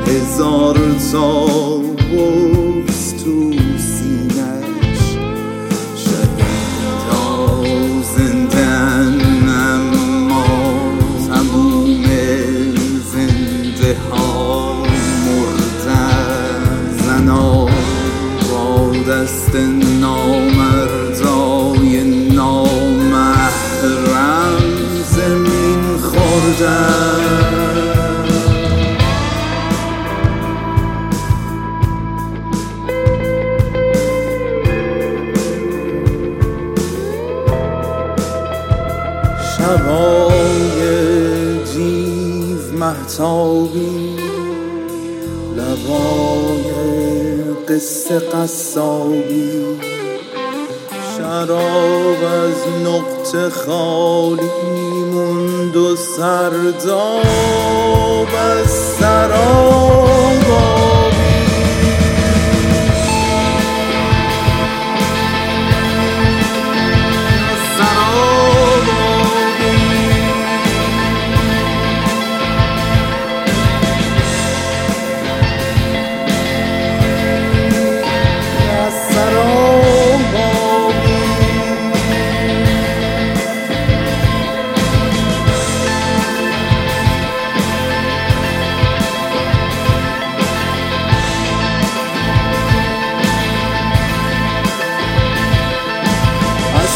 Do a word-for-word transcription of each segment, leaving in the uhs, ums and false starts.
هزار تا بغض تو سینش، شهیدا زندن اما تموم زنده ها مردن. زنا با دست نامردای نامحرم زمین خوردن. شبای دیو مهتابی، لبای قصه قصابی، شراب از نقطه خالی موند و سرداب از سراب آبی.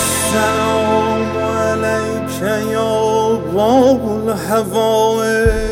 السلام علیک یا باب الهوائج،